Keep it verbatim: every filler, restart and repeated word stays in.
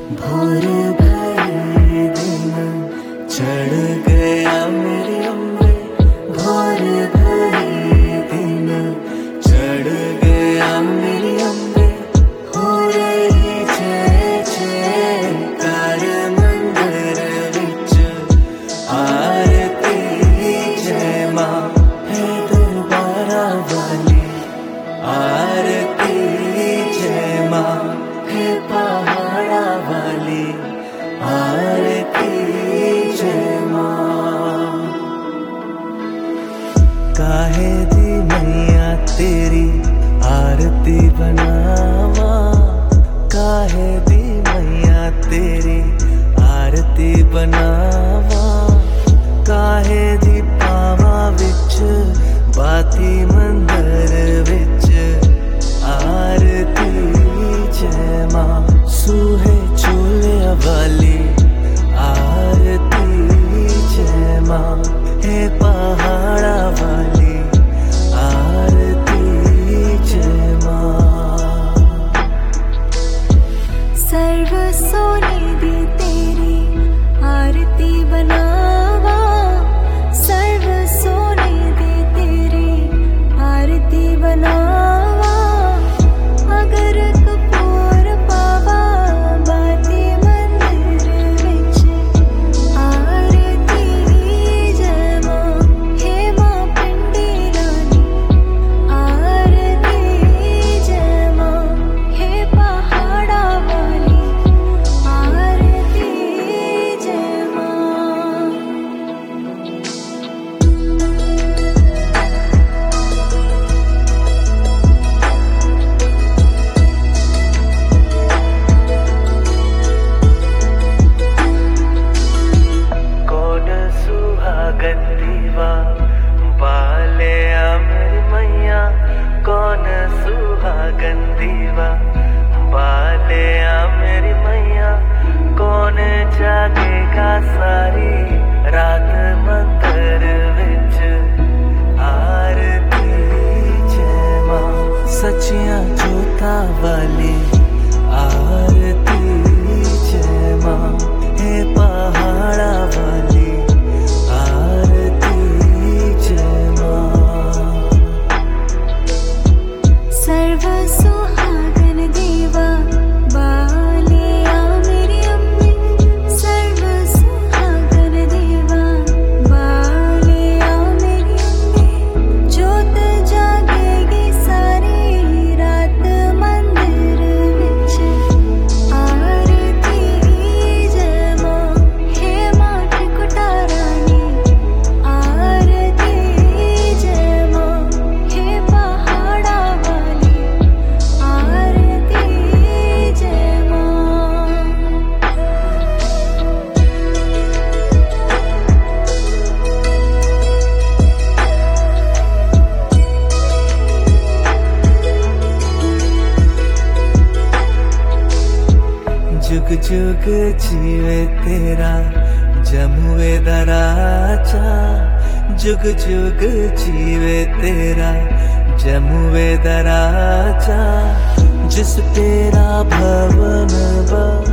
भोर भरे दिन चढ़ गया मेरे अम्बे, भोर भरे दिन चढ़ गया मेरे अम्बे। हो रही जय जयकार मंदिर विच, आरती जय मां है दरबारा वाली, आरती जय मां है पहाड़ा वाली, आरती जय मां। काहे दी मैया तेरी आरती बनावा, काहे दी मैया तेरी आरती बनावा। काहे दी पावा विच बाती मंदिर विच, आरती जय मां सूहे चोलिया वाली, आरती जय मां है पहाड़ा वाली, आरती जय मां। सर्व सोने दी तेरी आरती बनावा, सर्व सोने दी तेरी आरती बनावा। अगर कपूर पावा बाती मंदिर विच, आरती जय मां हे मां पिंडी रानी, आरती जय मां हे पहाड़ा वाली, आरती जय मां। कौन सुहागन दीवा बाले मेरी मैया, कौन सुहागन दीवा बाले मेरी मैया। कौन जागेगा सारी रात मंदिर विच, आरती जय मां सचिया जोता वाली, आरती जय मां है पहाड़ा वाली, आरती जय मां। सर्व सुहागन देवा बालिया मेरी अम्बे, सर्व सुहागन देवा बालिया मेरी अम्बे। जोत जागेगी सारी रात मंदिर विच, आरती जय मां हे मां त्रिकुटा रानी, आरती जय मां हे पहाड़ा वाली, आरती जय मां। जुग जुग जीवे तेरा जमुए दराजा, जुग जुग जीवे तेरा जमुए दराजा। जिस तेरा भवन बा